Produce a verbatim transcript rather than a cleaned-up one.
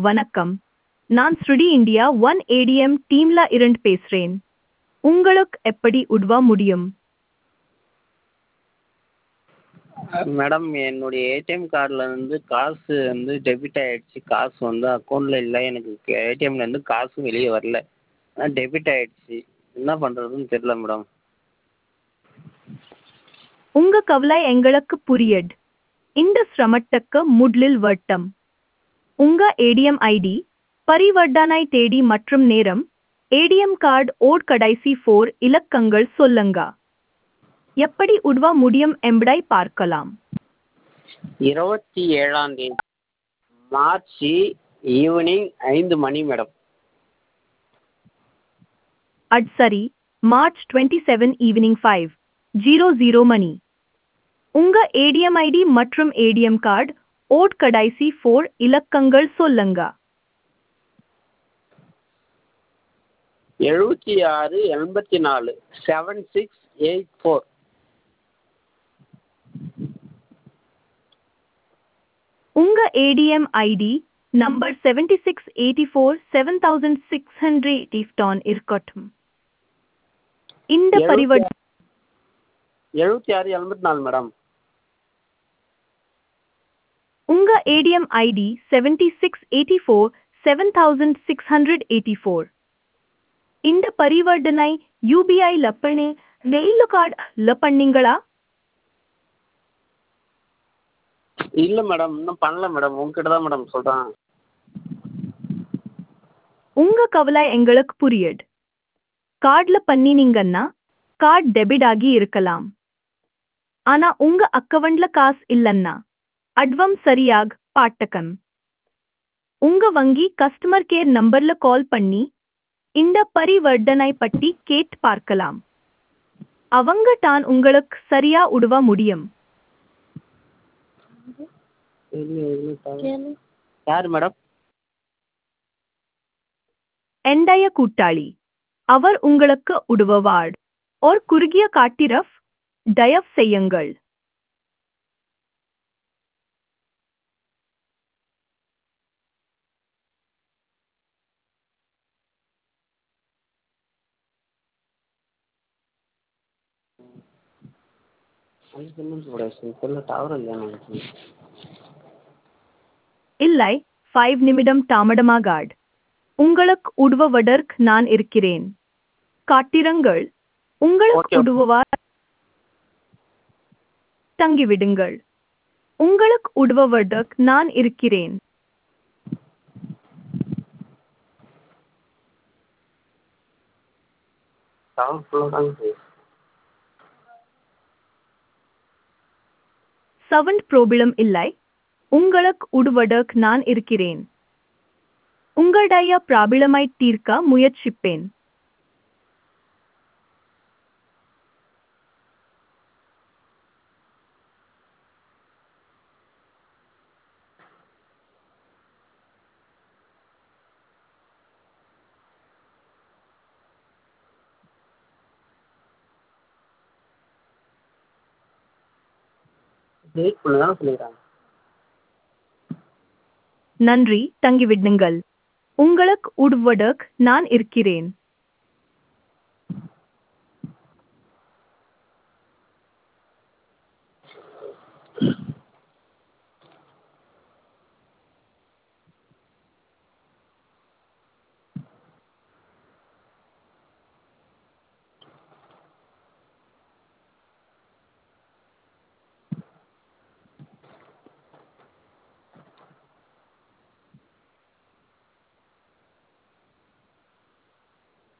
வணக்கம். நான் ஸ்ருடி India one ATM டீம்ல இருந்து பேசுறேன். உங்களுக்கு எப்படி உதவ முடியும்? மேடம் என்னுடைய ஏடிஎம் கார்டில் வந்து காசு வந்து டெபிட் ஆகிடுச்சு. காசு வந்து அக்கௌண்ட்டில் இல்லை. எனக்கு ஏடிஎம்லேருந்து காசும் வெளியே வரல. ஆனால் டெபிட் ஆகிடுச்சு. என்ன பண்ணுறதுன்னு தெரில மேடம். உங்க கவலை எங்களுக்கு புரியுது. இந்த சிரமத்துக்கு முதலில் வருத்தம். உங்க ஏடிஎம் ஐடி, பரிவர்த்தனை தேதி மற்றும் நேரம், ஏடிஎம் கார்டு ஓட் கடைசி ஃபோர் இலக்கங்கள் சொல்லுங்க. எப்படி உதவ முடியும் என்பதை பார்க்கலாம். இருபத்தி ஏழாம் தேதி மார்ச் ஈவினிங் ஐந்து மணி மேடம். அது சரி, March twenty seven evening five zero zero மணி. உங்க ஏடிஎம் ஐடி மற்றும் ஏடிஎம் கார்டு ஓட் கடைசி ஃபோர் இலக்கங்கள் சொல்லுங்க. எழுபத்தி ஆறு எண்பத்தி நாலு செவன் சிக்ஸ் எயிட் ஃபோர். உங்க ATM ID number seventy six eighty four seven thousand six hundred டான் இருக்கட்டும். இந்த பரிவர்த்தனை எழுபத்தி ஆறு எண்பத்தி நாலு மேடம். உங்க ATM ID seventy six eighty four seven thousand six hundred eighty four. இந்த பரிவர்த்தனை யூபிஐ லப்பணி நெயில் கார்டு லப்பண்ணீங்களா? இல்லை மேடம், இன்னும் பண்ணல மேடம். உங்ககிட்ட தான் மேடம் சொல்கிறேன். உங்க கவலை எங்களுக்கு புரியுது. கார்டுல பண்ணினீங்கன்னா கார்டு டெபிட் ஆகி இருக்கலாம். ஆனா உங்க அக்கவுண்ட்ல காசு இல்லைன்னா அட்வம் சரியாக பாட்டகம். உங்க வங்கி கஸ்டமர் கேர் நம்பர்ல கால் பண்ணி இந்த பரிவர்த்தனை பற்றி கேட்டு பார்க்கலாம். அவங்க தான் உங்களுக்கு சரியா உதவ முடியும். யார் மேடம்? எண்டைய கூட்டாளி. அவர் உங்களுக்கு உதவுவார். ஒரு குறுகிய காட்டிரஃப் தயவு செய்யுங்கள். டவர் இல்லையா எனக்கு? இல்லை, ஃபைவ் நிமிடம் தாமதமாகாது. உங்களுக்கு உதவுவதற்கு நான் இருக்கிறேன். காட்டிரங்கள். உங்களுக்கு Okay. உதவுவார். தங்கிவிடுங்கள். உங்களுக்கு உதவுவதற்கு நான் இருக்கிறேன். டவர் ஃபுல்லாக தாங்க சார். சவுண்ட் ப்ராப்ளம் இல்லை. உங்களுக்கு உதவுவதற்கு நான் இருக்கிறேன். உங்களுடைய ப்ராப்ளமை தீர்க்க முயற்சிப்பேன். வெயிட் பண்ண தானே சொல்லிக்கிறாங்க. நன்றி, தங்கிவிடுங்கள். உங்களுக்கு உதவுவதற்கு நான் இருக்கிறேன்.